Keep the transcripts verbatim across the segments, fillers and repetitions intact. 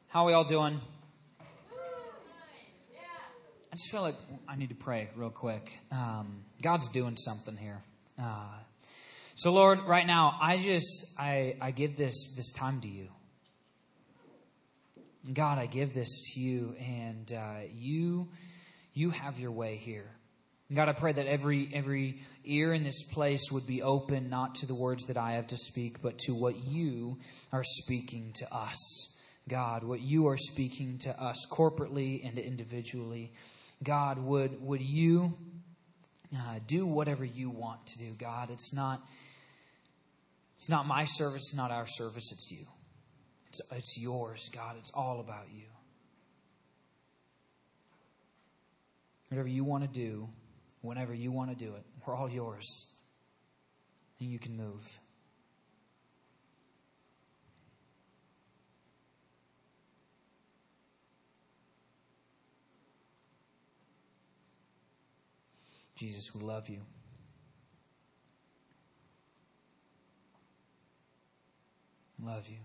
How are we all doing? I just feel like I need to pray real quick. Um, God's doing something here. Uh, so, Lord, right now, I just, I, I give this, this time to you. God, I give this to you, and uh, you, you have your way here. God, I pray that every every ear in this place would be open, not to the words that I have to speak, but to what you are speaking to us. God, what you are speaking to us corporately and individually. God, would would you uh, do whatever you want to do, God? It's not it's not my service, it's not our service, it's you. It's, it's yours, God. It's all about you. Whatever you want to do, whenever you want to do it, we're all yours. And you can move. Jesus, we love you. Love you.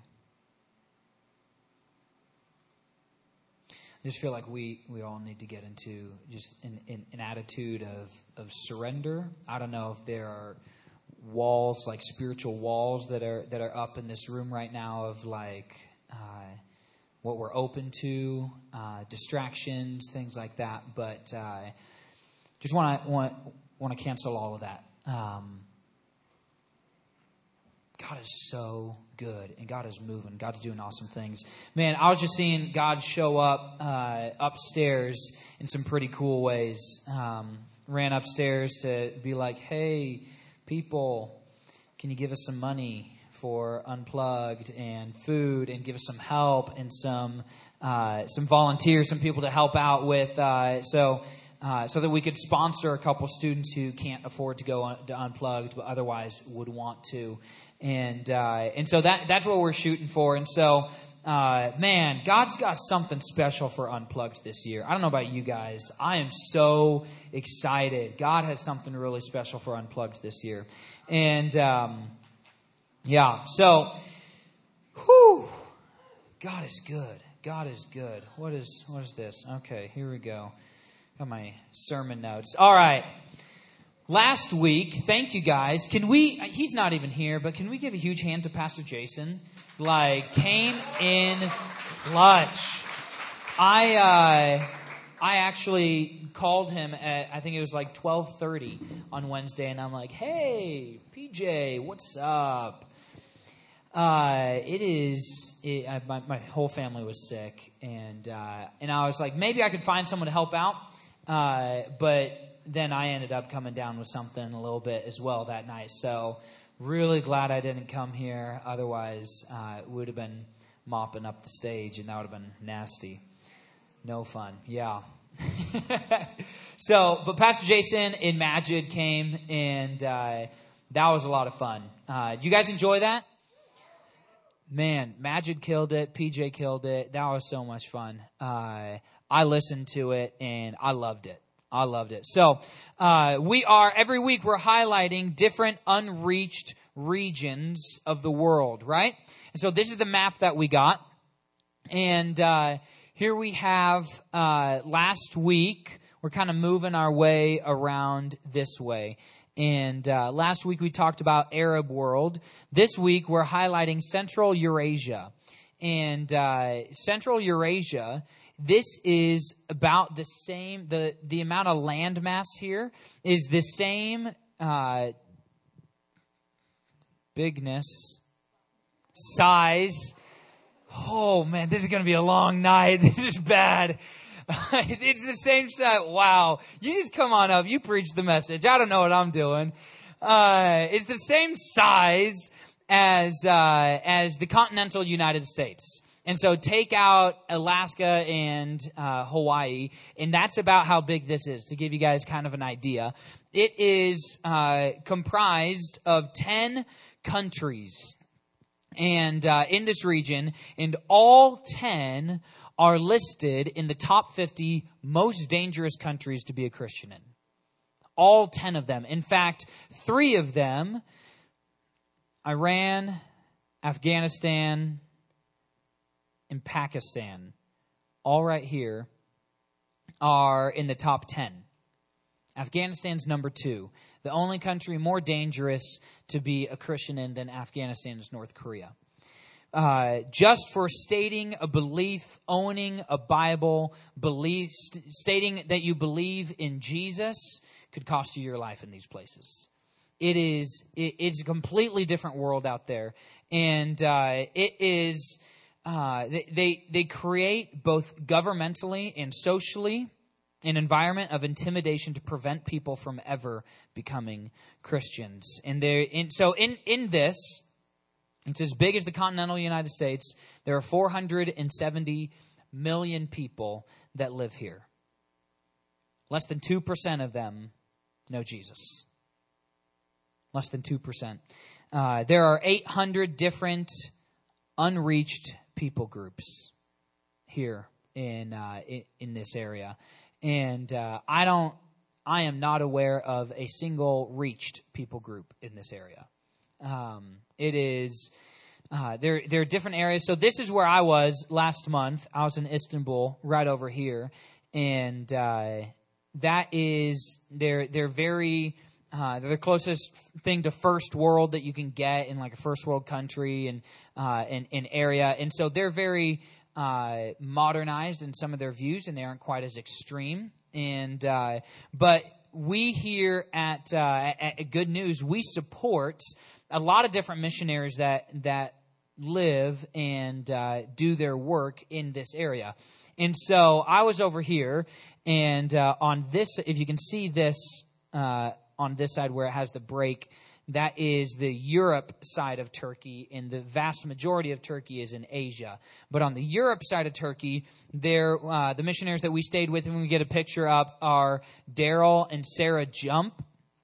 I just feel like we, we all need to get into just an, an, an attitude of, of surrender. I don't know if there are walls, like spiritual walls that are that are up in this room right now of like uh, what we're open to, uh, distractions, things like that. But uh, just want to want want to cancel all of that. Um, God is so good, and God is moving. God's doing awesome things. Man, I was just seeing God show up uh, upstairs in some pretty cool ways. Um, ran upstairs to be like, hey, people, can you give us some money for Unplugged and food, and give us some help and some uh, some volunteers, some people to help out with. Uh, so. Uh, so that we could sponsor a couple students who can't afford to go on, to Unplugged, but otherwise would want to. And uh, and so that that's what we're shooting for. And so, uh, man, God's got something special for Unplugged this year. I don't know about you guys. I am so excited. God has something really special for Unplugged this year. And, um, yeah, so, whew, God is good. God is good. What is what is this? Okay, here we go. Got my sermon notes. All right. Last week, thank you guys. Can we, he's not even here, but can we give a huge hand to Pastor Jason? Like, came in clutch. I, uh, I actually called him at, I think it was like twelve thirty on Wednesday, and I'm like, hey, P J, what's up? Uh, it is, it, I, my, my whole family was sick, and, uh, and I was like, maybe I could find someone to help out. Uh, but then I ended up coming down with something a little bit as well that night. So really glad I didn't come here. Otherwise, uh, we would have been mopping up the stage, and that would have been nasty. No fun. Yeah. So, but Pastor Jason and Majid came, and uh, that was a lot of fun. Uh, do you guys enjoy that? Man, Majid killed it. P J killed it. That was so much fun. Uh, I listened to it, and I loved it. I loved it. So uh, we are, every week we're highlighting different unreached regions of the world, right? And so this is the map that we got. And uh, here we have uh, last week, we're kind of moving our way around this way. And uh, last week we talked about Arab world. This week we're highlighting Central Eurasia. And uh, Central Eurasia, this is about the same, the, the amount of land mass here is the same uh, bigness, size. Oh, man, this is going to be a long night. This is bad. It's the same size. Wow. You just come on up. You preach the message. I don't know what I'm doing. Uh, it's the same size as uh, as the continental United States. And so take out Alaska and uh, Hawaii, and that's about how big this is, to give you guys kind of an idea. It is uh, comprised of ten countries and uh, in this region, and all ten are listed in the top fifty most dangerous countries to be a Christian in. All ten of them. In fact, three of them, Iran, Afghanistan, and Pakistan, all right here, are in the top ten. Afghanistan's number two. The only country more dangerous to be a Christian in than Afghanistan is North Korea. Uh, just for stating a belief, owning a Bible, belief, st- stating that you believe in Jesus could cost you your life in these places. It is it, it's a completely different world out there, and uh, it is uh, they, they they create both governmentally and socially an environment of intimidation to prevent people from ever becoming Christians. And there, in, so in in this. It's as big as the continental United States. There are four hundred seventy million people that live here. Less than two percent of them know Jesus. Less than two percent. Uh, there are eight hundred different unreached people groups here in uh, in, in this area. And uh, I don't, I am not aware of a single reached people group in this area. Um, it is, uh, there, there are different areas. So this is where I was last month. I was in Istanbul, right over here. And, uh, that is, they're, they're very, uh, they're the closest thing to first world that you can get in like a first world country and, uh, and, and area. And so they're very, uh, modernized in some of their views, and they aren't quite as extreme. And, uh, but we here at, uh, at, at Good News, we support a lot of different missionaries that that live and uh, do their work in this area. And so I was over here, and uh, on this, if you can see this uh, on this side where it has the break, that is the Europe side of Turkey, and the vast majority of Turkey is in Asia. But on the Europe side of Turkey, there uh, the missionaries that we stayed with, when we get a picture up, are Daryl and Sarah Jump.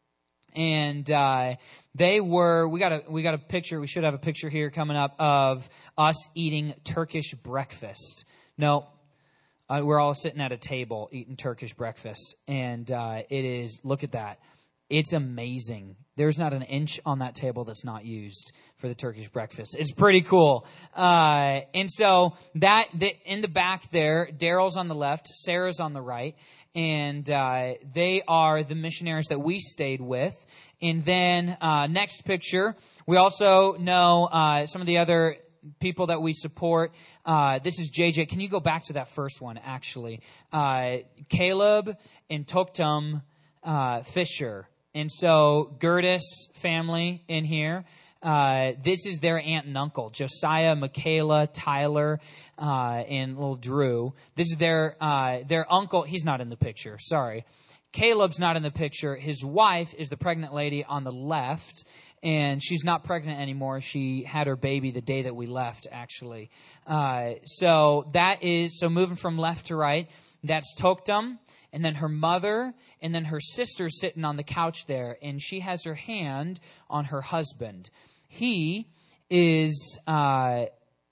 And uh, they were, we got a we got a picture, we should have a picture here coming up of us eating Turkish breakfast. No, uh, we're all sitting at a table eating Turkish breakfast. And uh, it is, look at that. It's amazing. There's not an inch on that table that's not used for the Turkish breakfast. It's pretty cool. Uh, and so that the, in the back there, Daryl's on the left, Sarah's on the right. And uh, they are the missionaries that we stayed with. And then uh, next picture, we also know uh, some of the other people that we support. Uh, this is J J. Can you go back to that first one, actually? Uh, Caleb and Toktum uh, Fisher. And so Gertis family in here. Uh, this is their aunt and uncle, Josiah, Michaela, Tyler, uh, and little Drew. This is their, uh, their uncle. He's not in the picture. Sorry. Caleb's not in the picture. His wife is the pregnant lady on the left, and she's not pregnant anymore. She had her baby the day that we left, actually. Uh, so that is, so moving from left to right, that's Toktum, and then her mother, and then her sister sitting on the couch there, and she has her hand on her husband. He is uh,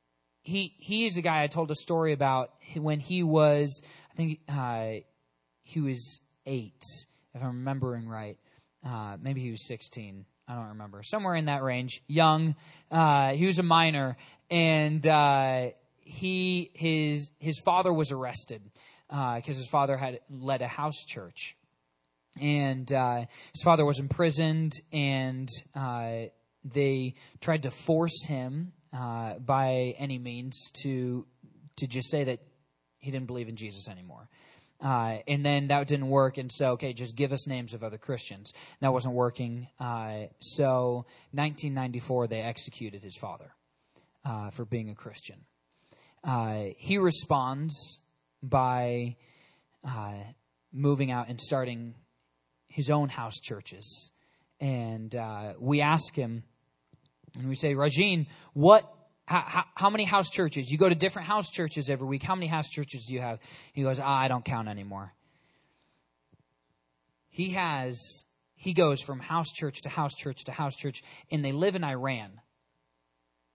he he is a guy I told a story about when he was, I think uh, he was eight, if I'm remembering right. Uh, maybe he was sixteen. I don't remember. Somewhere in that range. Young. Uh, he was a minor, and uh, he his his father was arrested because uh, his father had led a house church, and uh, his father was imprisoned, and uh, they tried to force him uh, by any means to to just say that he didn't believe in Jesus anymore. Uh, and then that didn't work, and so, okay, just give us names of other Christians. That wasn't working. Uh, so nineteen ninety-four, they executed his father uh, for being a Christian. Uh, he responds by uh, moving out and starting his own house churches. And uh, we ask him, and we say, Rajin, what, how, how, how many house churches? You go to different house churches every week. How many house churches do you have? He goes, ah, I don't count anymore. He has, he goes from house church to house church to house church, and they live in Iran,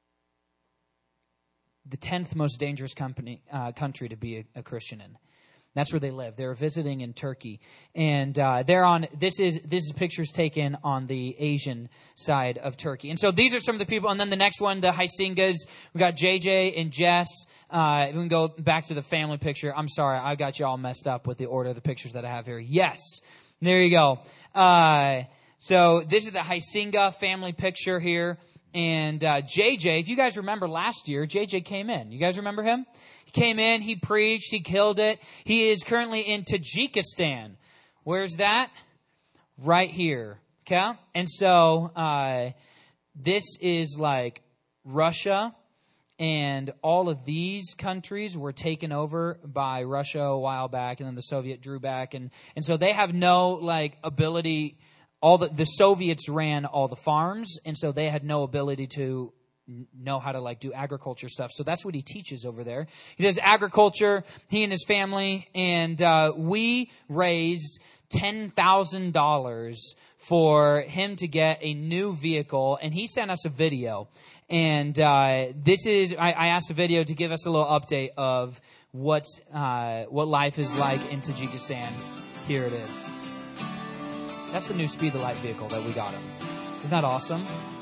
the tenth most dangerous company, uh, country to be a, a Christian in. That's where they live. They're visiting in Turkey, and uh, they're on. This is this is pictures taken on the Asian side of Turkey. And so these are some of the people. And then the next one, the Haisingas. We got J J and Jess. Uh, we can go back to the family picture. I'm sorry, I got you all messed up with the order of the pictures that I have here. Yes, there you go. Uh, so this is the Haisinga family picture here. And uh, J J, if you guys remember last year, J J came in. You guys remember him? He came in, he preached, he killed it. He is currently in Tajikistan. Where's that? Right here. Okay? And so uh, this is like Russia, and all of these countries were taken over by Russia a while back, and then the Soviet drew back. And, and so they have no like ability. All the, the Soviets ran all the farms, and so they had no ability to know how to like do agriculture stuff. So that's what he teaches over there. He does agriculture, he and his family, and uh, we raised ten thousand dollars for him to get a new vehicle, and he sent us a video. And uh, this is, I, I asked the video to give us a little update of what, uh, what life is like in Tajikistan. Here it is. That's the new Speed the Light vehicle that we got him. Isn't that awesome?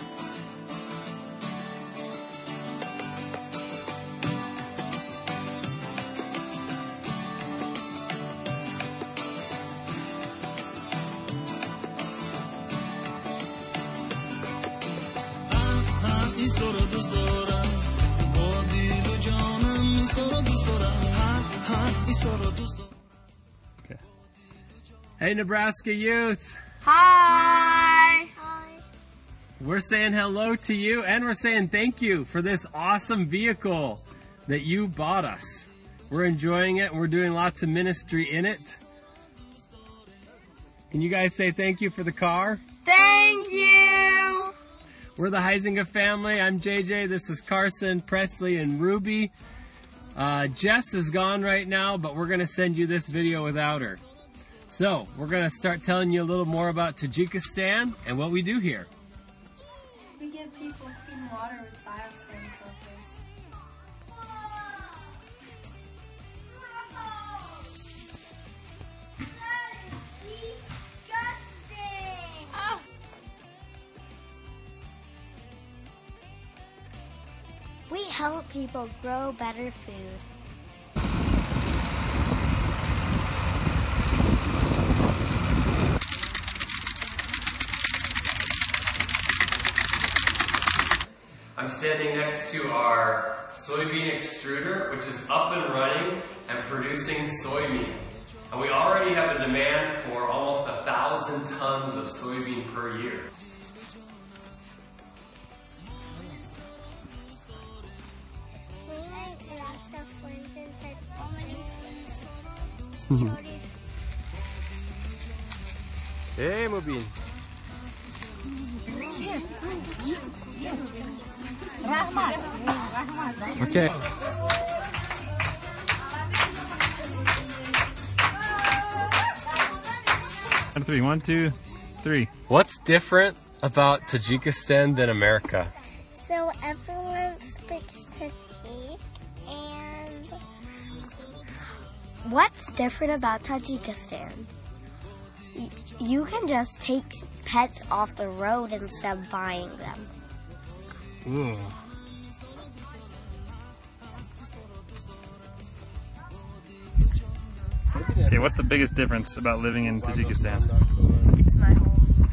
Okay. Hey, Nebraska youth. Hi. Hi. We're saying hello to you, and we're saying thank you for this awesome vehicle that you bought us. We're enjoying it, and we're doing lots of ministry in it. Can you guys say thank you for the car? Thank you. We're the Huizinga family. I'm J J. This is Carson, Presley, and Ruby. Uh, Jess is gone right now, but we're going to send you this video without her. So, we're going to start telling you a little more about Tajikistan and what we do here. We give people clean water with biosand filters. That is disgusting! Oh. We help people grow better food. I'm standing next to our soybean extruder, which is up and running and producing soybean. And we already have a demand for almost a thousand tons of soybean per year. We make lots of friends and started. Hey, Mubin. Okay. One, three. One, two, three. What's different about Tajikistan than America? So everyone speaks Turkish, and what's different about Tajikistan? Y- you can just take pets off the road instead of buying them. Ooh. Okay, what's the biggest difference about living in Tajikistan? It's my home.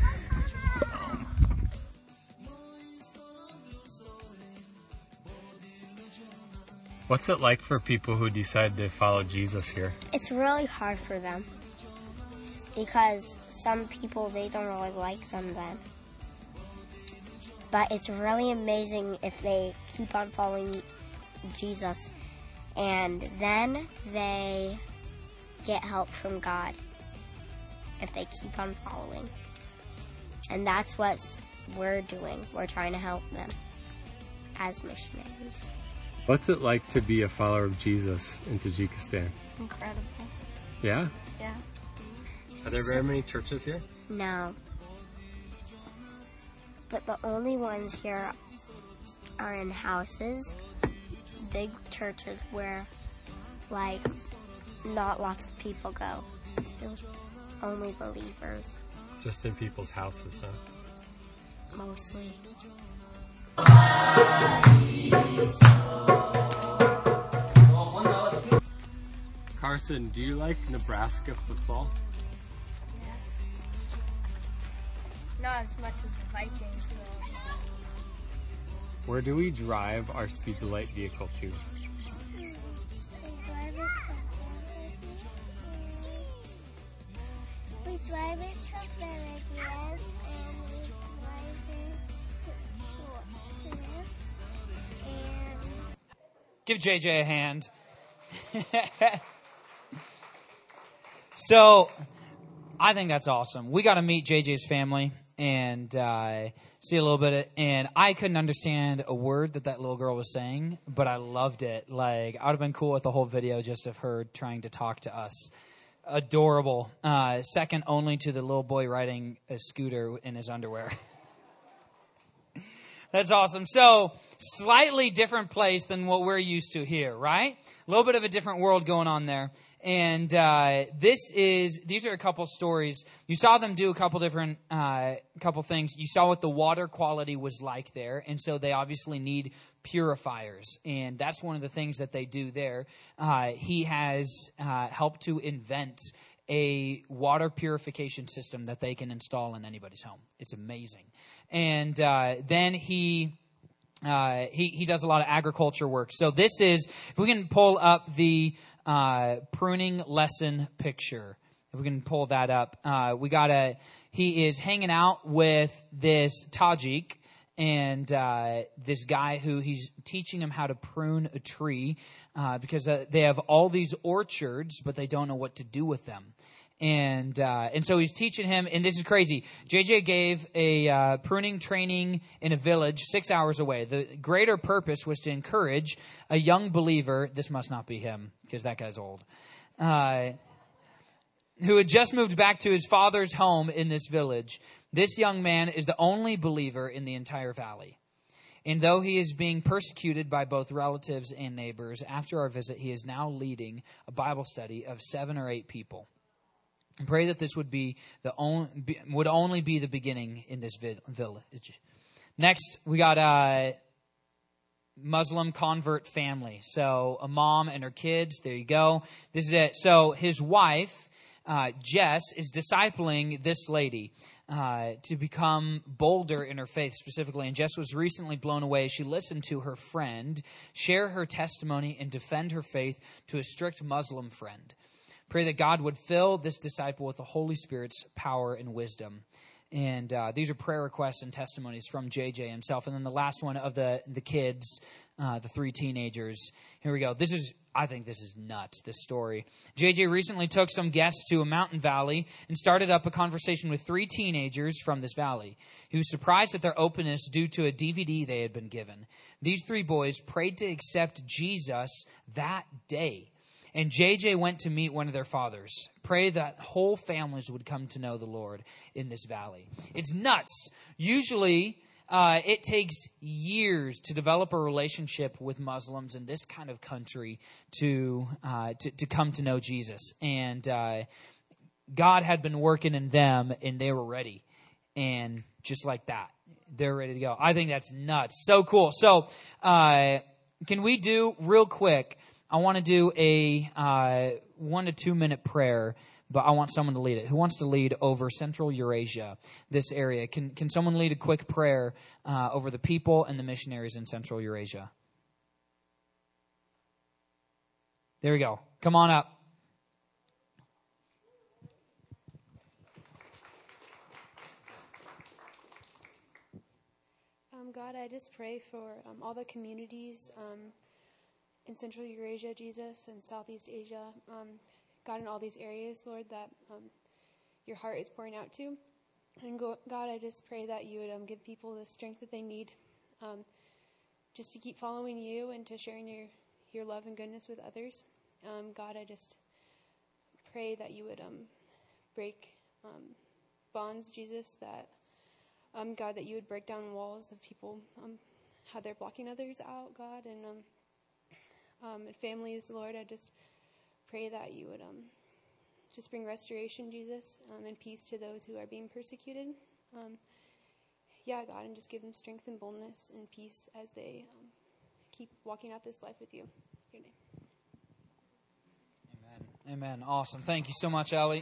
What's it like for people who decide to follow Jesus here? It's really hard for them because some people, they don't really like them then. But it's really amazing if they keep on following Jesus, and then they get help from God if they keep on following. And that's what we're doing. We're trying to help them as missionaries. What's it like to be a follower of Jesus in Tajikistan? Incredible. Yeah? Yeah. Are there very many churches here? No. But the only ones here are in houses, big churches where, like, not lots of people go to. Only believers, Just in people's houses, huh? mostly. Carson, do you like Nebraska football? Not as much as the Vikings. Where do we drive our Speedlight vehicle to? We drive it to villages and we drive it to forts and Give J J a hand. So, I think that's awesome. We got to meet J J's family and uh, see a little bit of, and I couldn't understand a word that that little girl was saying, but I loved it. Like, I would have been cool with the whole video just of her trying to talk to us. Adorable. Uh, second only to the little boy riding a scooter in his underwear. That's awesome. So, slightly different place than what we're used to here, right? A little bit of a different world going on there. And uh, this is, these are a couple stories. You saw them do a couple different, uh, couple things. You saw what the water quality was like there. And so they obviously need purifiers. And that's one of the things that they do there. Uh, he has uh, helped to invent a water purification system that they can install in anybody's home. It's amazing. And uh, then he... Uh, he, he does a lot of agriculture work. So this is, if we can pull up the uh, pruning lesson picture, if we can pull that up, uh, we got a, he is hanging out with this Tajik and uh, this guy who he's teaching him how to prune a tree uh, because uh, they have all these orchards, but they don't know what to do with them. And uh, and so he's teaching him, and this is crazy. J J gave a uh, pruning training in a village six hours away. The greater purpose was to encourage a young believer, this must not be him, because that guy's old, uh, who had just moved back to his father's home in this village. This young man is the only believer in the entire valley. And though he is being persecuted by both relatives and neighbors, after our visit, he is now leading a Bible study of seven or eight people. And pray that this would be the only, would only be the beginning in this village. Next, we got a Muslim convert family. So a mom and her kids. There you go. This is it. So his wife, uh, Jess, is discipling this lady uh, to become bolder in her faith specifically. And Jess was recently blown away. She listened to her friend share her testimony and defend her faith to a strict Muslim friend. Pray that God would fill this disciple with the Holy Spirit's power and wisdom. And uh, these are prayer requests and testimonies from J J himself. And then the last one of the, the kids, uh, the three teenagers. Here we go. This is, I think this is nuts, this story. J J recently took some guests to a mountain valley and started up a conversation with three teenagers from this valley. He was surprised at their openness due to a D V D they had been given. These three boys prayed to accept Jesus that day. And J J went to meet one of their fathers. Pray that whole families would come to know the Lord in this valley. It's nuts. Usually, uh, it takes years to develop a relationship with Muslims in this kind of country to uh, to, to come to know Jesus. And uh, God had been working in them, and they were ready. And just like that, they're ready to go. I think that's nuts. So cool. So, uh, can we do real quick? I want to do a uh, one to two minute prayer, but I want someone to lead it. Who wants to lead over Central Eurasia, this area? Can can someone lead a quick prayer uh, over the people and the missionaries in Central Eurasia? There we go. Come on up. Um, God, I just pray for um, all the communities um, in Central Eurasia, Jesus, and Southeast Asia, um, God, in all these areas, Lord, that um, your heart is pouring out to. And go, God, I just pray that you would um, give people the strength that they need um, just to keep following you and to sharing your, your love and goodness with others. Um, God, I just pray that you would um, break um, bonds, Jesus, that, um, God, that you would break down walls of people, um, how they're blocking others out, God, and um, Um, and families, Lord, I just pray that you would um, just bring restoration, Jesus, um, and peace to those who are being persecuted. Um, yeah, God, and just give them strength and boldness and peace as they um, keep walking out this life with you. In your name. Amen. Amen. Awesome. Thank you so much, Ellie.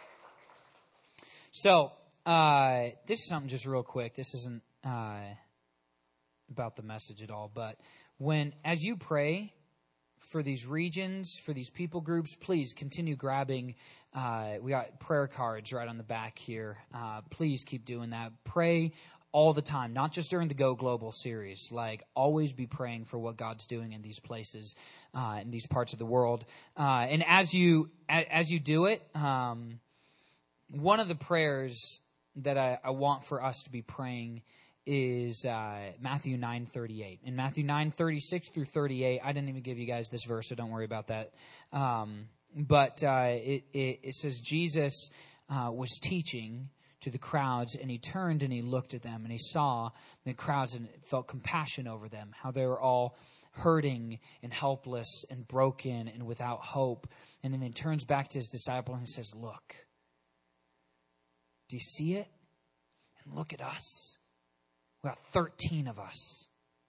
So, uh, this is something just real quick. This isn't uh, about the message at all, but when, as you pray for these regions, for these people groups, please continue grabbing. Uh, we got prayer cards right on the back here. Uh, please keep doing that. Pray all the time, not just during the Go Global series. Like, always be praying for what God's doing in these places, uh, in these parts of the world. Uh, and as you as you do it, um, one of the prayers that I, I want for us to be praying is uh, Matthew nine thirty-eight. In Matthew nine thirty-six through thirty-eight, I didn't even give you guys this verse, so don't worry about that. Um, but uh, it, it, it says Jesus uh, was teaching to the crowds, and he turned and he looked at them, and he saw the crowds and felt compassion over them, how they were all hurting and helpless and broken and without hope. And then he turns back to his disciple and he says, look, do you see it? And look at us. We got thirteen of us.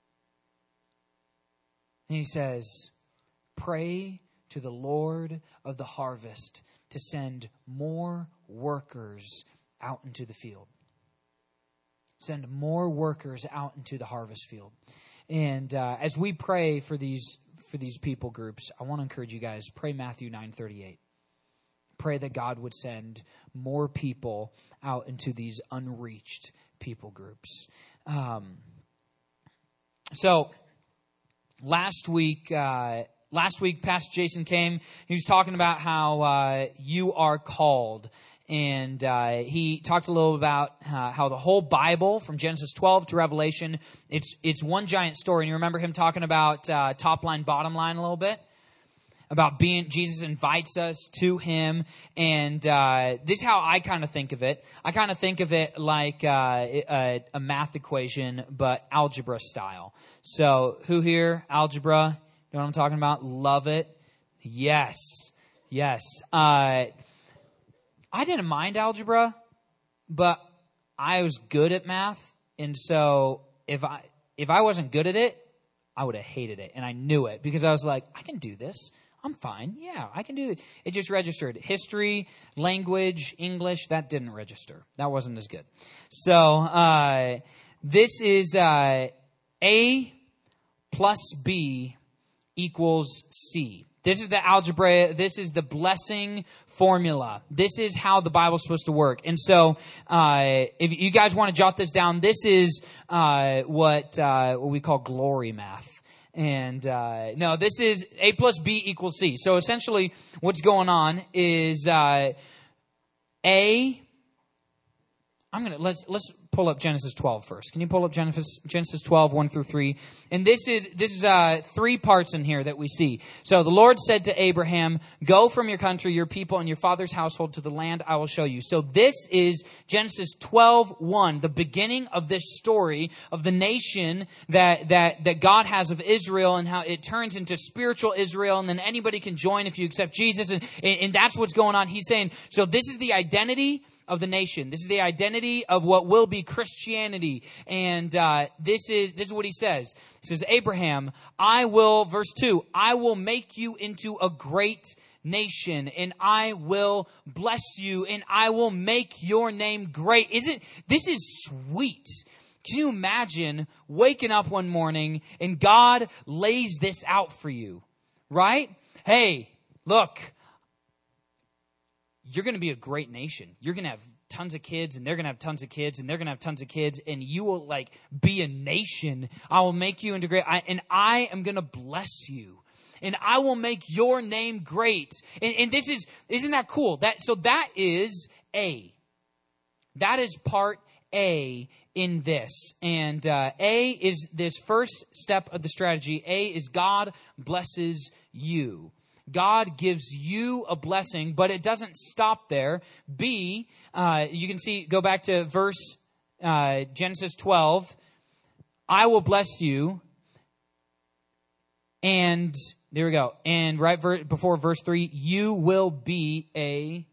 And he says, pray to the Lord of the harvest to send more workers out into the field. Send more workers out into the harvest field. And uh, as we pray for these for these people groups, I want to encourage you guys, pray Matthew nine thirty-eight. Pray that God would send more people out into these unreached people groups. Um, so last week, uh, last week, Pastor Jason came. He was talking about how uh, you are called. And uh, he talked a little about uh, how the whole Bible, from Genesis twelve to Revelation, it's it's one giant story. And you remember him talking about uh, top line, bottom line a little bit? About being, Jesus invites us to him. And uh, this is how I kind of think of it. I kind of think of it like uh, a, a math equation, but algebra style. So who here, algebra? You know what I'm talking about? Love it. Yes. Yes. Uh I didn't mind algebra, but I was good at math. And so if I if I wasn't good at it, I would have hated it. And I knew it because I was like, I can do this. I'm fine. Yeah, I can do it. It just registered. History, language, English, that didn't register. That wasn't as good. So uh, this is uh, A plus B equals C. This is the algebra. This is the blessing formula. This is how the Bible's supposed to work. And so, uh, if you guys want to jot this down, this is uh, what uh, what we call glory math. And uh, no, this is A plus B equals C. So essentially, what's going on is uh, A. I'm gonna let's let's pull up Genesis twelve first. Can you pull up Genesis Genesis twelve, one through three? And this is this is uh three parts in here that we see. So the Lord said to Abraham, "Go from your country, your people, and your father's household to the land I will show you." So this is Genesis twelve, one, the beginning of this story of the nation that that that God has of Israel, and how it turns into spiritual Israel, and then anybody can join if you accept Jesus, and and, and that's what's going on. He's saying, so this is the identity of the nation. This is the identity of what will be Christianity. And uh, this is this is what he says. He says, Abraham, I will, verse two, I will make you into a great nation, and I will bless you, and I will make your name great. Isn't this is sweet? Can you imagine waking up one morning and God lays this out for you, right? Hey, look, you're going to be a great nation. You're going to have tons of kids, and they're going to have tons of kids, and they're going to have tons of kids, and you will like be a nation. I will make you into great, I, and I am going to bless you, and I will make your name great. And, and this is, isn't that cool? That so that is A. That is part A in this, and uh, A is this first step of the strategy. A is God blesses you. God gives you a blessing, but it doesn't stop there. B, uh, you can see, go back to verse uh, Genesis twelve. I will bless you, and There we go. And right ver- before verse three, you will be a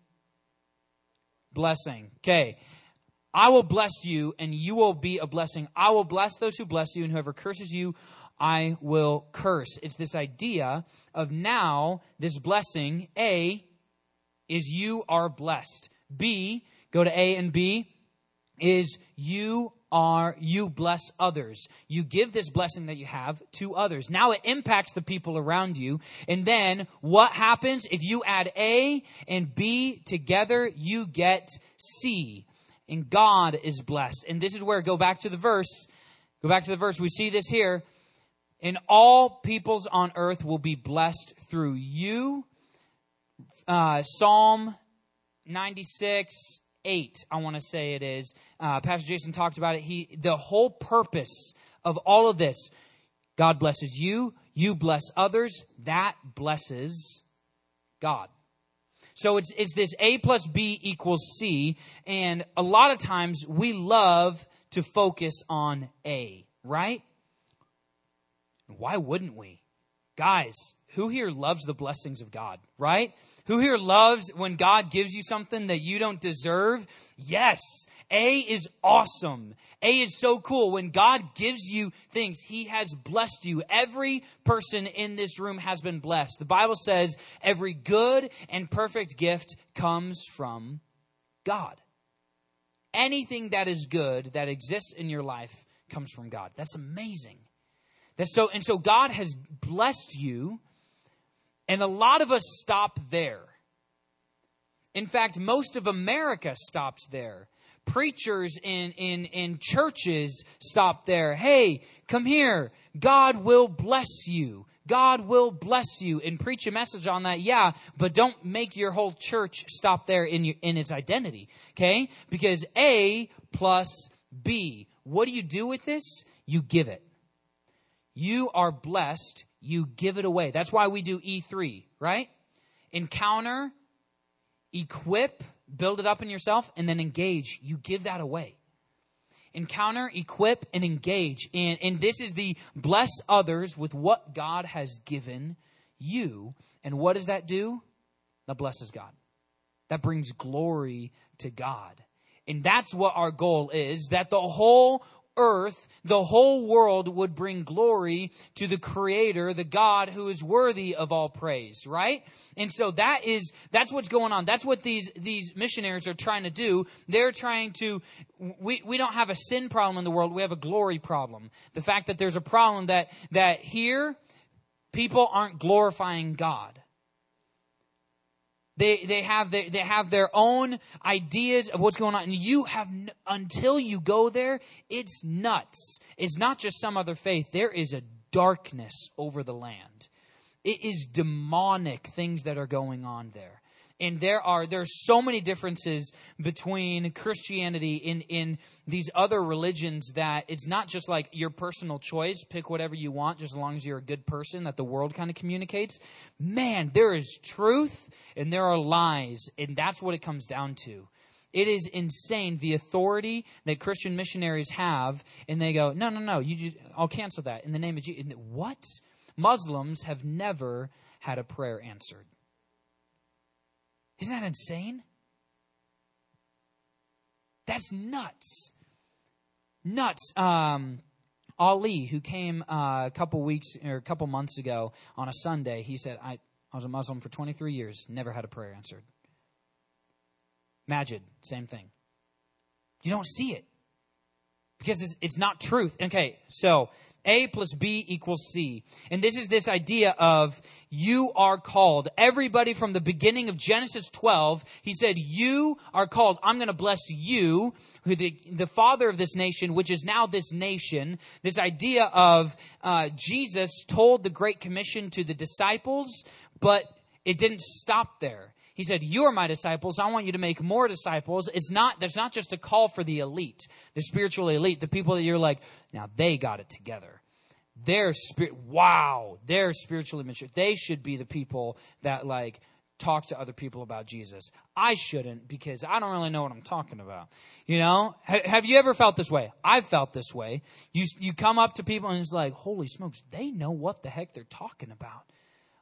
blessing. Okay. I will bless you, and you will be a blessing. I will bless those who bless you, and whoever curses you, I will curse. It's this idea of now, this blessing, A, is you are blessed. B, go to A and B, is you are, you bless others. You give this blessing that you have to others. Now it impacts the people around you. And then what happens if you add A and B together? You get C. And God is blessed. And this is where, go back to the verse. Go back to the verse. We see this here. And all peoples on earth will be blessed through you. Uh, Psalm ninety-six, eight, I want to say it is. Uh, Pastor Jason talked about it. He, the whole purpose of all of this, God blesses you, you bless others, that blesses God. So it's it's this A plus B equals C, and a lot of times we love to focus on A, right? Why wouldn't we? Guys, who here loves the blessings of God, right? Who here loves when God gives you something that you don't deserve? Yes, A is awesome. A is so cool. When God gives you things, He has blessed you. Every person in this room has been blessed. The Bible says every good and perfect gift comes from God. Anything that is good that exists in your life comes from God. That's amazing. That's so, and so God has blessed you. And a lot of us stop there. In fact, most of America stops there. Preachers in, in, in churches stop there. Hey, come here. God will bless you. God will bless you. And preach a message on that, yeah, but don't make your whole church stop there in, your, in its identity. Okay? Because A plus B. What do you do with this? You give it. You are blessed. You give it away. That's why we do E three, right? Encounter, equip, build it up in yourself, and then engage. You give that away. Encounter, equip, and engage. And, and this is the bless others with what God has given you. And what does that do? That blesses God. That brings glory to God. And that's what our goal is, that the whole earth, the whole world would bring glory to the Creator, the God who is worthy of all praise, right? And so that is, that's what's going on. That's what these, these missionaries are trying to do. They're trying to, we, we don't have a sin problem in the world. We have a glory problem. The fact that there's a problem that, that here, people aren't glorifying God. They they have their, they have their own ideas of what's going on. And you have, until you go there, it's nuts. It's not just some other faith. There is a darkness over the land. It is demonic things that are going on there. And there are there's so many differences between Christianity in, in these other religions that it's not just like your personal choice. Pick whatever you want, just as long as you're a good person that the world kind of communicates. Man, there is truth and there are lies. And that's what it comes down to. It is insane, the authority that Christian missionaries have. And they go, no, no, no, you just, I'll cancel that in the name of Jesus. What? Muslims have never had a prayer answered. Isn't that insane? That's nuts. Nuts. Um, Ali, who came uh, a couple weeks or a couple months ago on a Sunday, he said, I, I was a Muslim for twenty-three years, never had a prayer answered. Majid, same thing. You don't see it because it's, it's not truth. Okay, so A plus B equals C. And this is this idea of you are called. Everybody from the beginning of Genesis twelve, he said, you are called. I'm going to bless you, who the, the father of this nation, which is now this nation. This idea of uh, Jesus told the Great Commission to the disciples, but it didn't stop there. He said, you are my disciples. I want you to make more disciples. It's not, there's not just a call for the elite, the spiritual elite, the people that you're like, now they got it together. They're spirit, wow, they're spiritually mature. They should be the people that like talk to other people about Jesus. I shouldn't because I don't really know what I'm talking about. You know, H- have you ever felt this way? I've felt this way. You, you come up to people and it's like, holy smokes, they know what the heck they're talking about.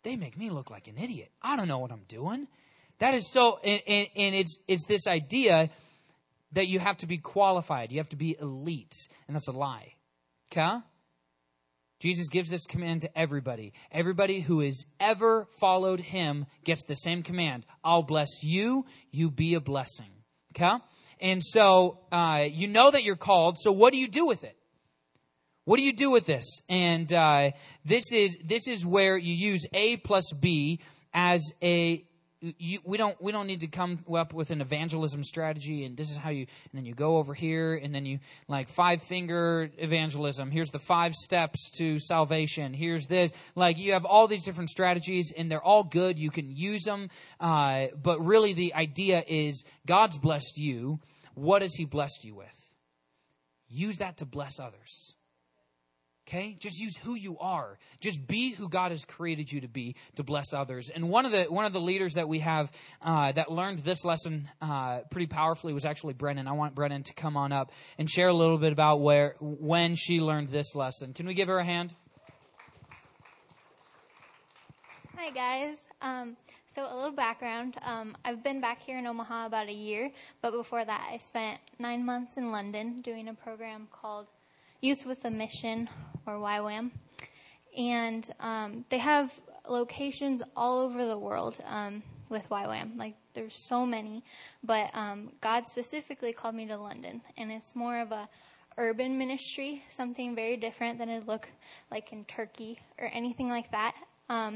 they make me look like an idiot. I don't know what I'm doing. That is so, and, and, and it's it's this idea that you have to be qualified. You have to be elite. And that's a lie. Okay? Jesus gives this command to everybody. Everybody who has ever followed him gets the same command. I'll bless you. You be a blessing. Okay? And so uh, you know that you're called. So what do you do with it? What do you do with this? And uh, this is this is where you use A plus B as a. You, we don't we don't need to come up with an evangelism strategy, and this is how you, and then you go over here, and then you, like, five finger evangelism. Here's the five steps to salvation. Here's this. Like, you have all these different strategies, and they're all good. You can use them. Uh, but really the idea is God's blessed you. What has he blessed you with? Use that to bless others. Okay? Just use who you are. Just be who God has created you to be to bless others. And one of the one of the leaders that we have uh, that learned this lesson uh, pretty powerfully was actually Brennan. I want Brennan to come on up and share a little bit about where when she learned this lesson. Can we give her a hand? Hi, guys. Um, so a little background. Um, I've been back here in Omaha about a year, but before that I spent nine months in London doing a program called Youth with a Mission, or Y WAM. And um, they have locations all over the world um, with Y WAM. Like, there's so many. But um, God specifically called me to London. And it's more of a urban ministry, something very different than it'd look like in Turkey or anything like that. Um,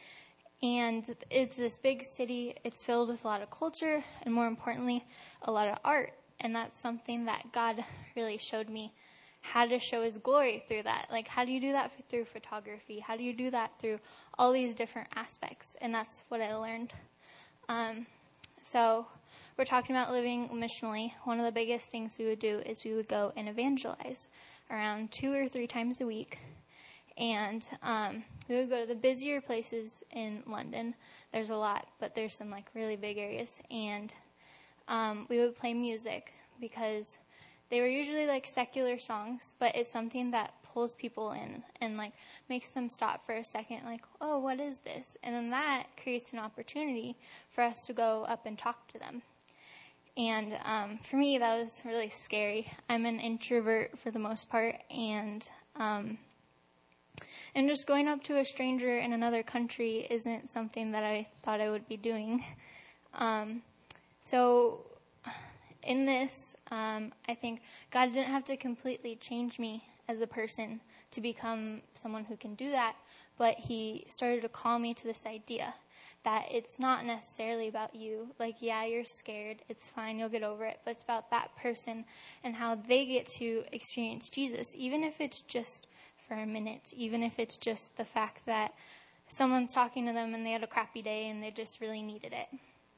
and it's this big city. It's filled with a lot of culture and, more importantly, a lot of art. And that's something that God really showed me how to show his glory through that. Like, how do you do that through photography? How do you do that through all these different aspects? And that's what I learned. Um, so we're talking about living missionally. One of the biggest things we would do is we would go and evangelize around two or three times a week. And um, we would go to the busier places in London. There's a lot, but there's some, like, really big areas. And um, we would play music because they were usually, like, secular songs, but it's something that pulls people in and, like, makes them stop for a second, like, oh, what is this? And then that creates an opportunity for us to go up and talk to them. And um, for me, that was really scary. I'm an introvert for the most part, and um, and just going up to a stranger in another country isn't something that I thought I would be doing. Um, so in this, um, I think God didn't have to completely change me as a person to become someone who can do that, but he started to call me to this idea that it's not necessarily about you. Like, yeah, you're scared. It's fine. You'll get over it. But it's about that person and how they get to experience Jesus, even if it's just for a minute, even if it's just the fact that someone's talking to them and they had a crappy day and they just really needed it.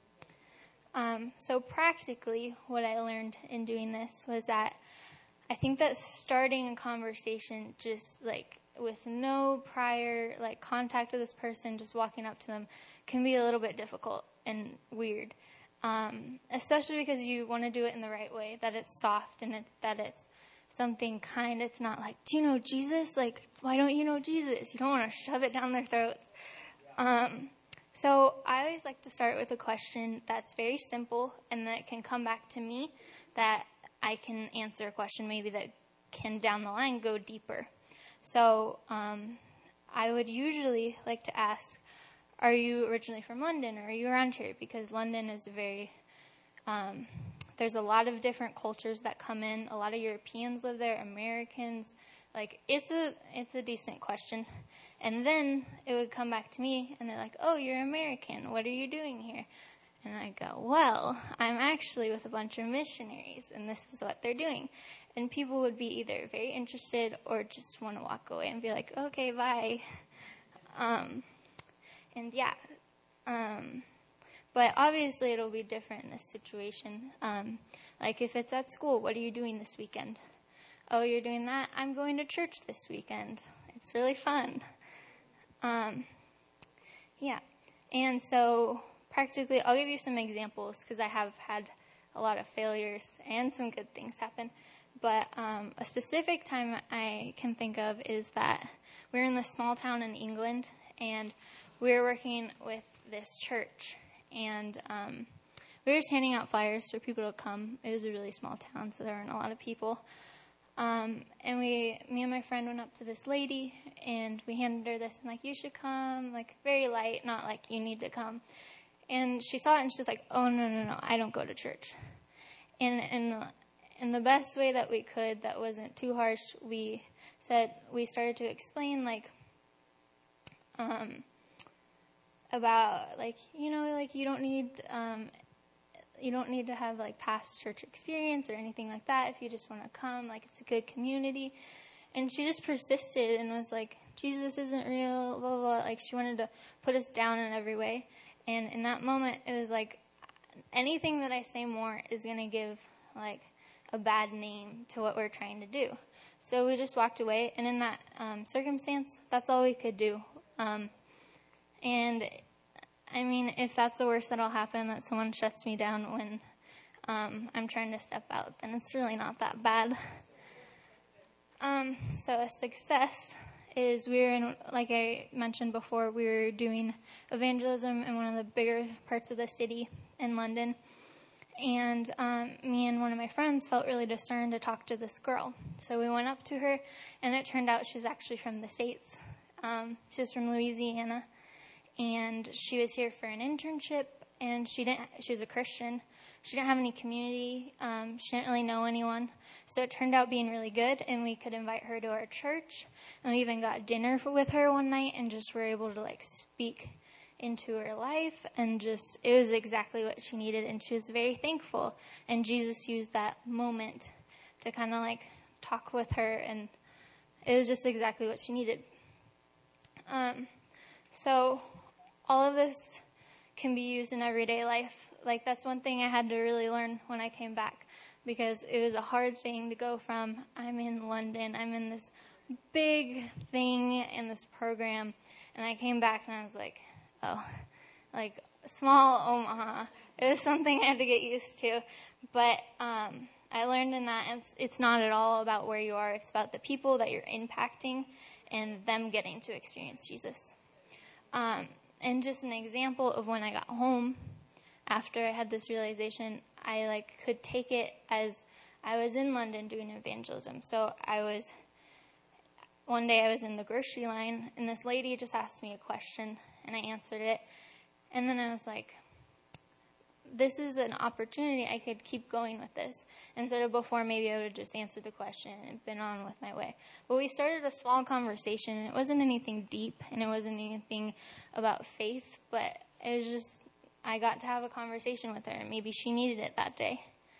Um, so practically, what I learned in doing this was that I think that starting a conversation just, like, with no prior, like, contact with this person, just walking up to them, can be a little bit difficult and weird. Um, especially because you want to do it in the right way, that it's soft and it's, that it's something kind. It's not like, do you know Jesus? Like, why don't you know Jesus? You don't want to shove it down their throats. Um, so I always like to start with a question that's very simple and that can come back to me, that I can answer a question maybe that can down the line go deeper. So um, I would usually like to ask, are you originally from London, or are you around here? Because London is a very, um, there's a lot of different cultures that come in. A lot of Europeans live there, Americans. Like, it's a it's a decent question. And then it would come back to me, and they're like, oh, you're American. What are you doing here? And I go, well, I'm actually with a bunch of missionaries, and this is what they're doing. And people would be either very interested or just want to walk away and be like, okay, bye. Um, and yeah, um, but obviously it'll be different in this situation. Um, like if it's at school, what are you doing this weekend? Oh, you're doing that? I'm going to church this weekend. It's really fun. Um, yeah, and so practically, I'll give you some examples because I have had a lot of failures and some good things happen. But um, a specific time I can think of is that we were in this small town in England, and we were working with this church, and um, we were just handing out flyers for people to come. It was a really small town, so there weren't a lot of people. Um, and we, me and my friend went up to this lady, and we handed her this, and like, you should come, like, very light, not like, you need to come. And she saw it, and she's like, oh, no, no, no, I don't go to church. And in, in the best way that we could, that wasn't too harsh, we said, we started to explain, like, um, about, like, you know, like, you don't need, um, you don't need to have, like, past church experience or anything like that if you just want to come. Like, it's a good community. And she just persisted and was like, Jesus isn't real, blah, blah, blah. Like, she wanted to put us down in every way. And in that moment, it was like, anything that I say more is going to give, like, a bad name to what we're trying to do. So we just walked away. And in that um, circumstance, that's all we could do. Um, and I mean, if that's the worst that'll happen, that someone shuts me down when um, I'm trying to step out, then it's really not that bad. Um, so a success is we were in, like I mentioned before, we were doing evangelism in one of the bigger parts of the city in London. And um, me and one of my friends felt really discerned to talk to this girl. So we went up to her, and it turned out she was actually from the States. Um, she was from Louisiana. And she was here for an internship, and she didn't. She was a Christian. She didn't have any community. Um, she didn't really know anyone. So it turned out being really good, and we could invite her to our church. And we even got dinner for, with her one night, and just were able to, like, speak into her life. And just, it was exactly what she needed, and she was very thankful. And Jesus used that moment to kind of, like, talk with her, and it was just exactly what she needed. Um, so... all of this can be used in everyday life. Like, that's one thing I had to really learn when I came back, because it was a hard thing to go from, I'm in London, I'm in this big thing in this program, and I came back and I was like, oh, like, small Omaha. It was something I had to get used to. But um, I learned in that it's, it's not at all about where you are. It's about the people that you're impacting and them getting to experience Jesus. Um, And just an example of when I got home after I had this realization, I like could take it as I was in London doing evangelism. So I was, one day I was in the grocery line, and this lady just asked me a question, and I answered it. And then I was like, this is an opportunity. I could keep going with this. Instead of before, maybe I would have just answered the question and been on with my way. But we started a small conversation, and it wasn't anything deep, and it wasn't anything about faith, but it was just, I got to have a conversation with her, and maybe she needed it that day.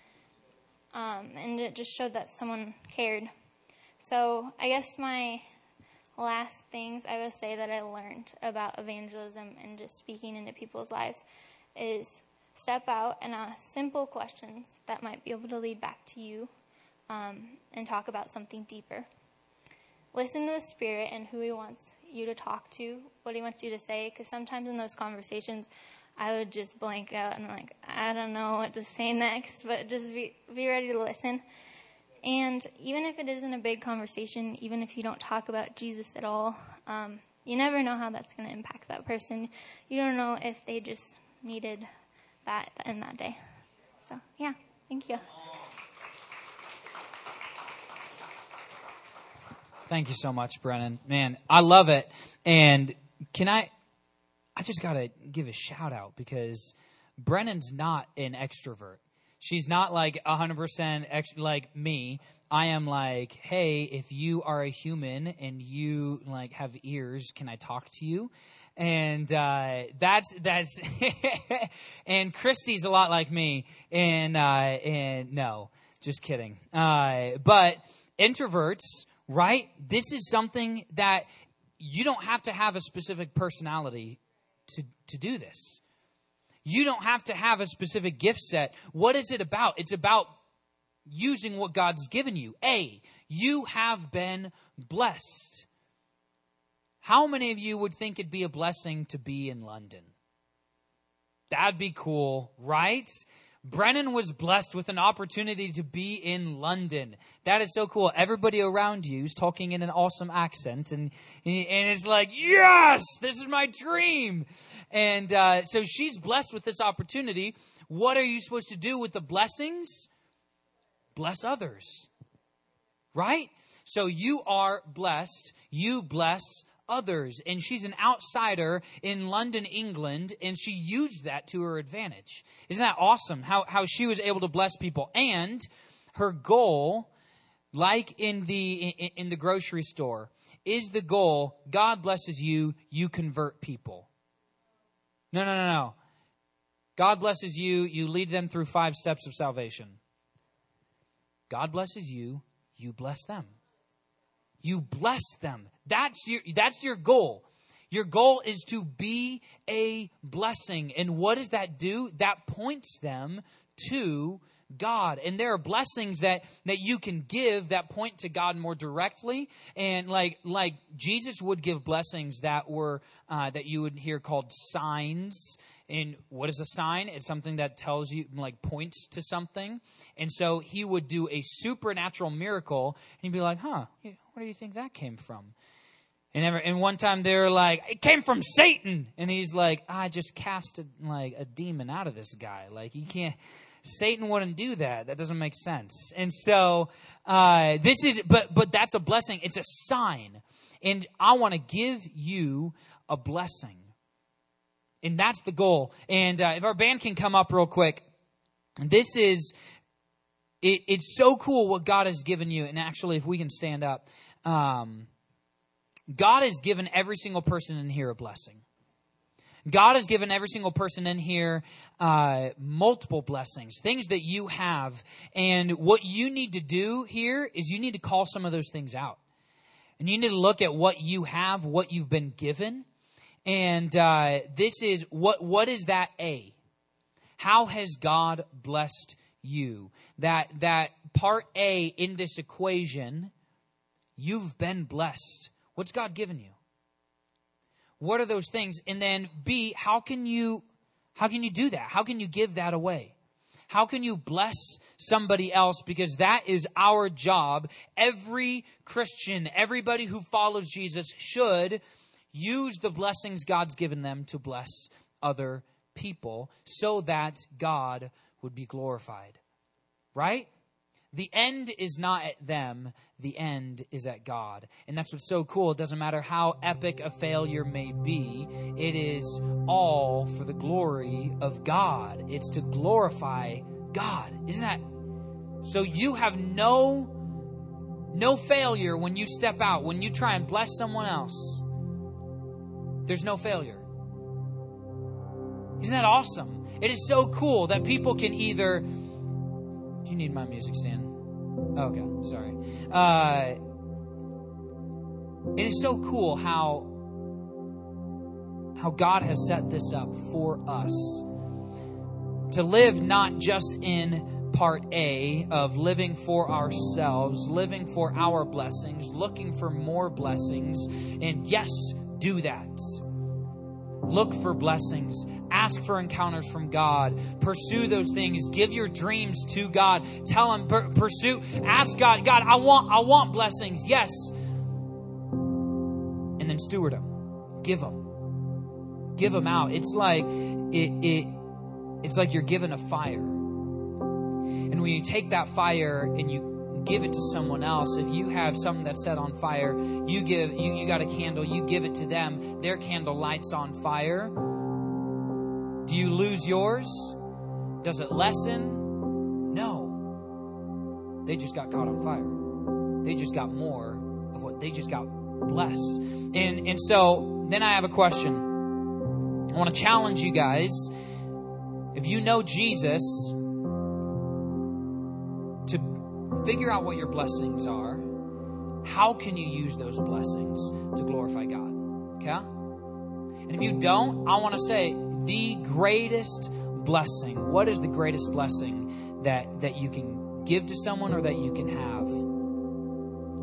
Um, and it just showed that someone cared. So I guess my last things I would say that I learned about evangelism and just speaking into people's lives is step out and ask simple questions that might be able to lead back to you, um, and talk about something deeper. Listen to the Spirit and who He wants you to talk to, what He wants you to say, because sometimes in those conversations, I would just blank out and like, I don't know what to say next, but just be, be ready to listen. And even if it isn't a big conversation, even if you don't talk about Jesus at all, um, you never know how that's going to impact that person. You don't know if they just needed that in that day. So, yeah, thank you. Thank you so much, Brennan. Man, I love it. And can I, I just got to give a shout out, because Brennan's not an extrovert. She's not like one hundred percent ex- like me. I am like, hey, if you are a human and you like have ears, can I talk to you? And uh, that's that's and Christy's a lot like me. And uh, and no, just kidding. Uh, but introverts, right? This is something that you don't have to have a specific personality to to do this. You don't have to have a specific gift set. What is it about? It's about using what God's given you. A, you have been blessed. How many of you would think it'd be a blessing to be in London? That'd be cool, right? Brennan was blessed with an opportunity to be in London. That is so cool. Everybody around you is talking in an awesome accent, and and it's like, yes, this is my dream. And uh, so she's blessed with this opportunity. What are you supposed to do with the blessings? Bless others, right? So you are blessed. You bless others. And she's an outsider in London, England, and she used that to her advantage. Isn't that awesome? How how she was able to bless people. And her goal, like in the in, in the grocery store, is the goal, God blesses you, you convert people. No, no, no, no. God blesses you, you lead them through five steps of salvation. God blesses you, you bless them. You bless them. That's your, that's your goal. Your goal is to be a blessing. And what does that do? That points them to God. And there are blessings that, that you can give that point to God more directly. And like like Jesus would give blessings that were uh, that you would hear called signs. And what is a sign? It's something that tells you, like points to something. And so he would do a supernatural miracle, and you'd be like, huh, where do you think that came from? And, ever, and one time they were like, it came from Satan. And he's like, I just casted like a demon out of this guy. Like, you can't, Satan wouldn't do that. That doesn't make sense. And so uh, this is, but but that's a blessing. It's a sign. And I want to give you a blessing. And that's the goal. And uh, if our band can come up real quick, this is, it, it's so cool what God has given you. And actually, if we can stand up, um, God has given every single person in here a blessing. God has given every single person in here uh, multiple blessings, things that you have. And what you need to do here is you need to call some of those things out. And you need to look at what you have, what you've been given. And uh, this is, what. what is that A? How has God blessed you? That that part A in this equation, you've been blessed. What's God given you? What are those things? And then B, how can you how can you do that? How can you give that away? How can you bless somebody else? Because that is our job. Every Christian, everybody who follows Jesus should use the blessings God's given them to bless other people so that God would be glorified. Right? The end is not at them. The end is at God. And that's what's so cool. It doesn't matter how epic a failure may be. It is all for the glory of God. It's to glorify God. Isn't that? So you have no, no failure when you step out. When you try and bless someone else, there's no failure. Isn't that awesome? It is so cool that people can either... Do you need my music stand? Okay, sorry. Uh, it is so cool how, how God has set this up for us to live not just in part A of living for ourselves, living for our blessings, looking for more blessings. And yes, do that. Look for blessings. Ask for encounters from God. Pursue those things. Give your dreams to God. Tell Him, per- pursue. Ask God, God, I want, I want blessings. Yes. And then steward them. Give them. Give them out. It's like it. it it's like you're given a fire, and when you take that fire and you give it to someone else, if you have something that's set on fire, you give you, you got a candle, you give it to them, their candle lights on fire. Do you lose yours? Does it lessen? No. They just got caught on fire. They just got more of what they just got blessed. And and so then I have a question. I want to challenge you guys. If you know Jesus, to figure out what your blessings are, how can you use those blessings to glorify God? Okay? And if you don't, I want to say the greatest blessing. What is the greatest blessing that, that you can give to someone or that you can have?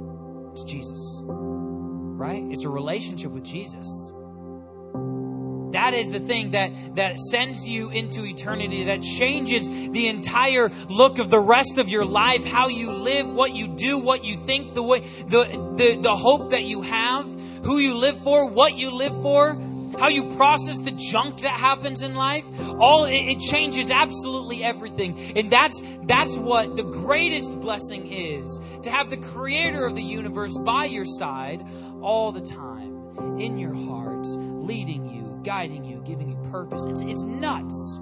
It's Jesus. Right? It's a relationship with Jesus. That is the thing that, that sends you into eternity, that changes the entire look of the rest of your life, how you live, what you do, what you think, the way, the, the, the hope that you have, who you live for, what you live for, how you process the junk that happens in life. All it, it changes absolutely everything. And that's, that's what the greatest blessing is, to have the creator of the universe by your side all the time, in your heart, leading you, guiding you, giving you purpose. It's, it's nuts.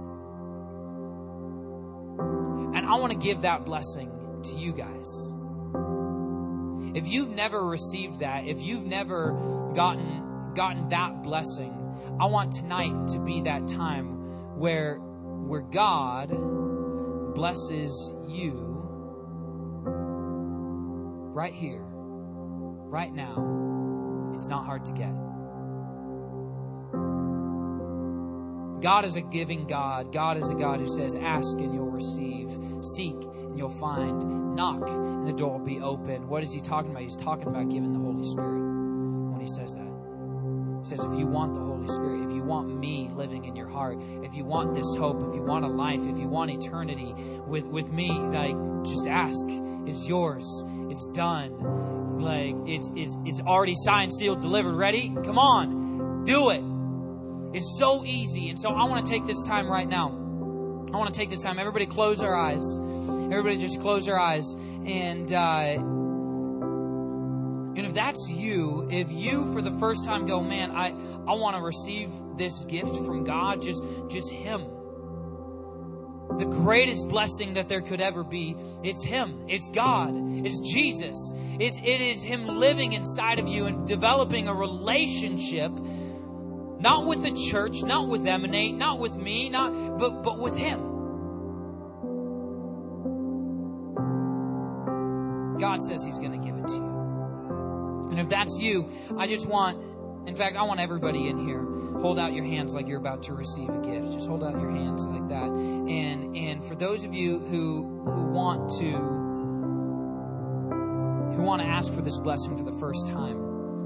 And I want to give that blessing to you guys. If you've never received that, if you've never gotten gotten that blessing, I want tonight to be that time where, where God blesses you right here, right now. It's not hard to get. God is a giving God. God is a God who says, ask and you'll receive. Seek and you'll find. Knock and the door will be open. What is he talking about? He's talking about giving the Holy Spirit when he says that. He says, if you want the Holy Spirit, if you want me living in your heart, if you want this hope, if you want a life, if you want eternity with, with me, like, just ask. It's yours. It's done. Like, it's, it's, it's already signed, sealed, delivered. Ready? Come on. Do it. It's so easy. And so I want to take this time right now. I want to take this time. Everybody close their eyes. Everybody just close their eyes. And, uh, and if that's you, if you for the first time go, man, I, I want to receive this gift from God, just, just Him. The greatest blessing that there could ever be, it's Him. It's God. It's Jesus. It's, it is Him living inside of you and developing a relationship. Not with the church, not with Emanate, not with me, not but but with Him. God says He's going to give it to you. And if that's you, I just want, in fact, I want everybody in here, hold out your hands like you're about to receive a gift. Just hold out your hands like that. And and for those of you who who want to who want to ask for this blessing for the first time,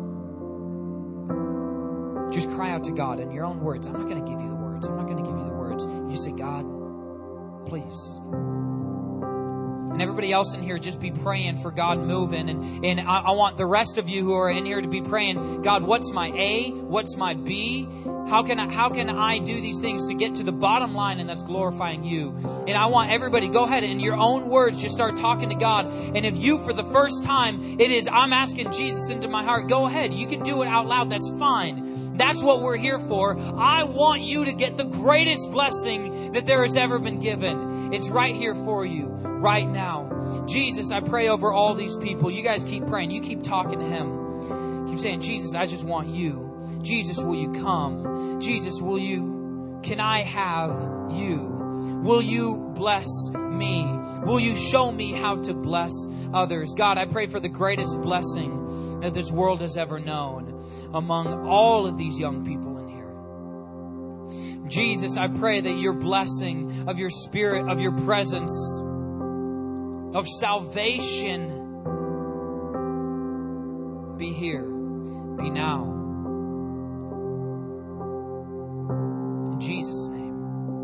just cry out to God in your own words. I'm not going to give you the words. I'm not going to give you the words. You say, God, please. And everybody else in here, just be praying for God moving. And, and I, I want the rest of you who are in here to be praying, God, what's my A? What's my B? How can I, how can I do these things to get to the bottom line, and that's glorifying you? And I want everybody, go ahead, in your own words, just start talking to God. And if you, for the first time, it is, I'm asking Jesus into my heart, go ahead. You can do it out loud. That's fine. That's what we're here for. I want you to get the greatest blessing that there has ever been given. It's right here for you, right now. Jesus, I pray over all these people. You guys keep praying. You keep talking to Him. Keep saying, Jesus, I just want you. Jesus, will you come? Jesus, will you, can I have you? Will you bless me? Will you show me how to bless others? God, I pray for the greatest blessing that this world has ever known among all of these young people in here. Jesus, I pray that your blessing of your Spirit, of your presence, of salvation be here, be now. In Jesus' name.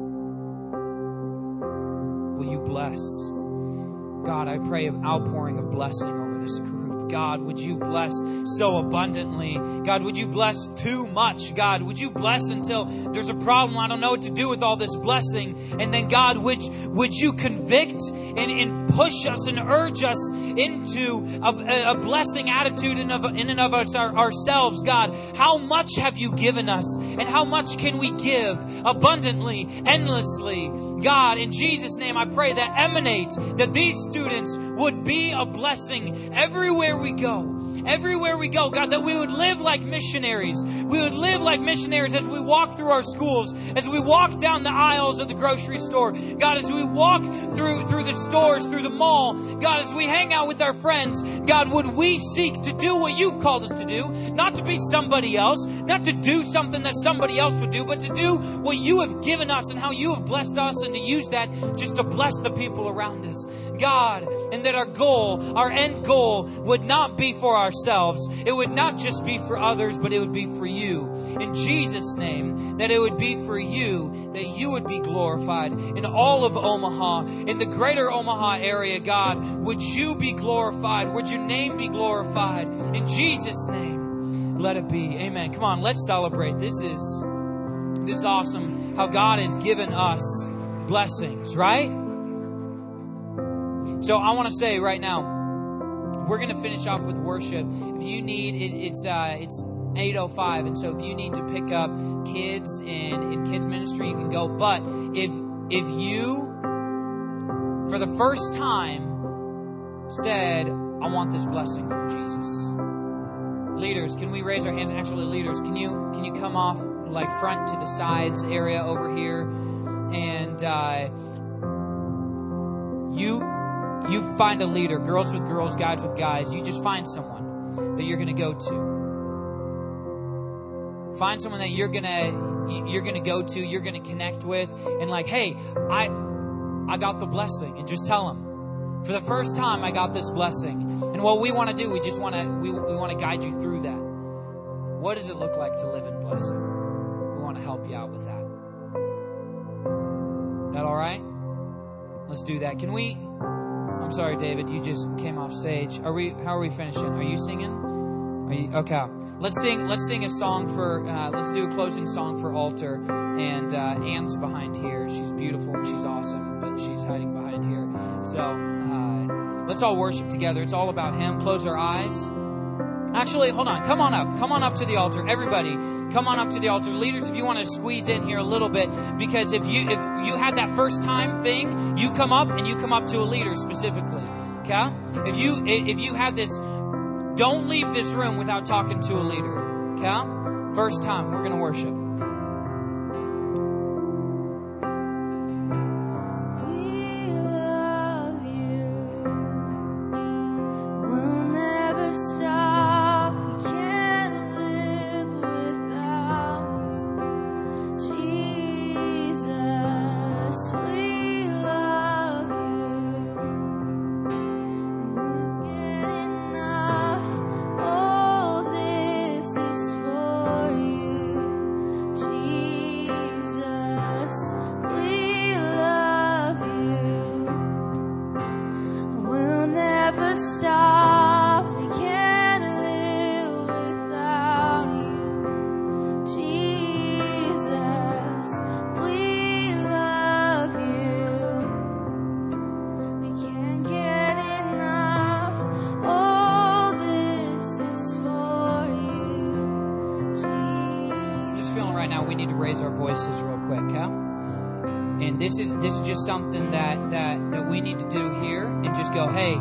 Will you bless? God, I pray an outpouring of blessing over this group. God, would you bless so abundantly? God, would you bless too much? God, would you bless until there's a problem? I don't know what to do with all this blessing. And then, God, would, would you convict and, and push us and urge us into a, a blessing attitude in, of, in and of us, our, ourselves? God, how much have you given us? And how much can we give abundantly, endlessly? God, in Jesus' name, I pray that emanate, that these students would be a blessing everywhere we go. Everywhere we go, God, that we would live like missionaries. We would live like missionaries as we walk through our schools, as we walk down the aisles of the grocery store. God, as we walk through, through the stores, through the mall. God, as we hang out with our friends. God, would we seek to do what you've called us to do? Not to be somebody else, not to do something that somebody else would do, but to do what you have given us and how you have blessed us, and to use that just to bless the people around us. God, and that our goal, our end goal would not be for ourselves. It would not just be for others, but it would be for you. in Jesus' name, that it would be for you, that you would be glorified in all of Omaha, in the greater Omaha area, God. Would you be glorified? Would your name be glorified? In Jesus' name, let it be. Amen. Come on, let's celebrate. This is, this is awesome how God has given us blessings, right? So I want to say right now, we're going to finish off with worship. If you need, it, it's uh, it's eight oh five, and so if you need to pick up kids in, in kids ministry, you can go. But if if you, for the first time, said, I want this blessing from Jesus. Leaders, can we raise our hands? Actually, leaders, can you can you come off like front to the sides area over here? And uh, you... You find a leader, girls with girls, guys with guys. You just find someone that you're going to go to. Find someone that you're going to you're going to go to, you're going to connect with, and like, hey, I I got the blessing, and just tell them, for the first time, I got this blessing. And what we want to do, we just want to we we want to guide you through that. What does it look like to live in blessing? We want to help you out with that. That all right? Let's do that. Can we? I'm sorry, David. You just came off stage. Are we? How are we finishing? Are you singing? Are you okay? Let's sing. Let's sing a song for. Uh, let's do a closing song for altar. And uh, Anne's behind here. She's beautiful and she's awesome, but she's hiding behind here. So uh, let's all worship together. It's all about Him. Close our eyes. Actually, hold on. Come on up. Come on up to the altar. Everybody, come on up to the altar. Leaders, if you want to squeeze in here a little bit, because if you if you had that first time thing, you come up and you come up to a leader specifically. Okay? If you if you had this, don't leave this room without talking to a leader. Okay? First time, we're going to worship. This is this is just something that, that, that we need to do here, and just go, hey,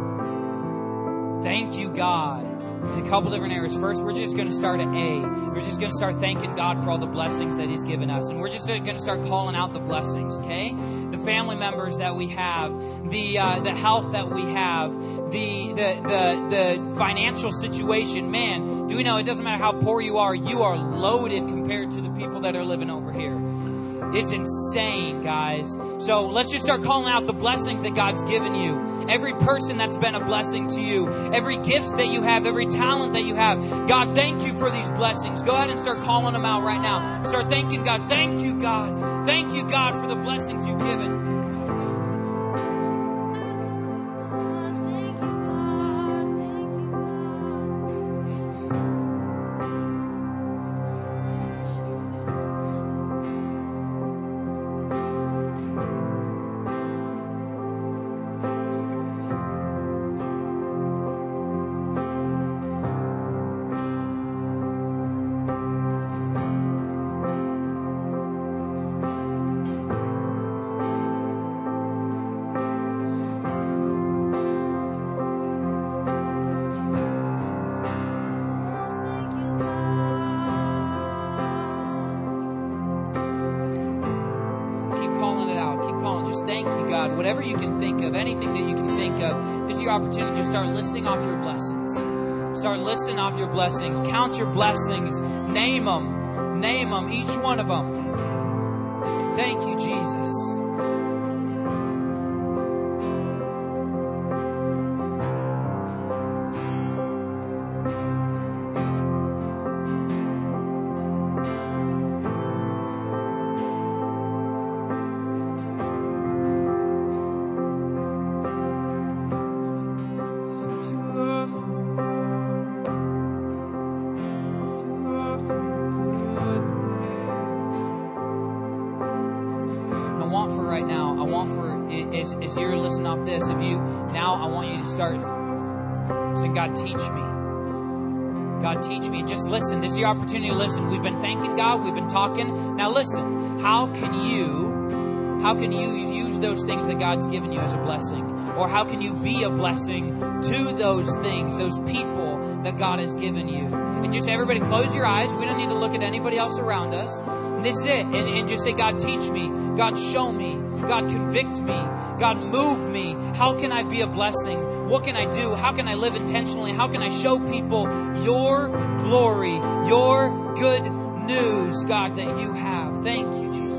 thank you, God, in a couple different areas. First, we're just going to start at A. We're just going to start thanking God for all the blessings that He's given us. And we're just going to start calling out the blessings, okay? The family members that we have, the uh, the health that we have, the, the, the, the financial situation. Man, do we know it doesn't matter how poor you are, you are loaded compared to the people that are living over here. It's insane, guys. So let's just start calling out the blessings that God's given you. Every person that's been a blessing to you. Every gift that you have. Every talent that you have. God, thank you for these blessings. Go ahead and start calling them out right now. Start thanking God. Thank you, God. Thank you, God, for the blessings you've given. Whatever you can think of, anything that you can think of, this is your opportunity to start listing off your blessings. Start listing off your blessings. Count your blessings. Name them. Name them, each one of them. Thank you, Jesus. right now, I want for, as, as you're listening off this, if you, now I want you to start saying, God, teach me. God, teach me. And just listen. This is your opportunity to listen. We've been thanking God. We've been talking. Now listen. How can you, how can you use those things that God's given you as a blessing? Or how can you be a blessing to those things, those people that God has given you? And just everybody close your eyes. We don't need to look at anybody else around us. And this is it. And, and just say, God, teach me. God, show me. God, convict me. God, move me. How can I be a blessing? What can I do? How can I live intentionally? How can I show people your glory, your good news, God, that you have? Thank you, Jesus.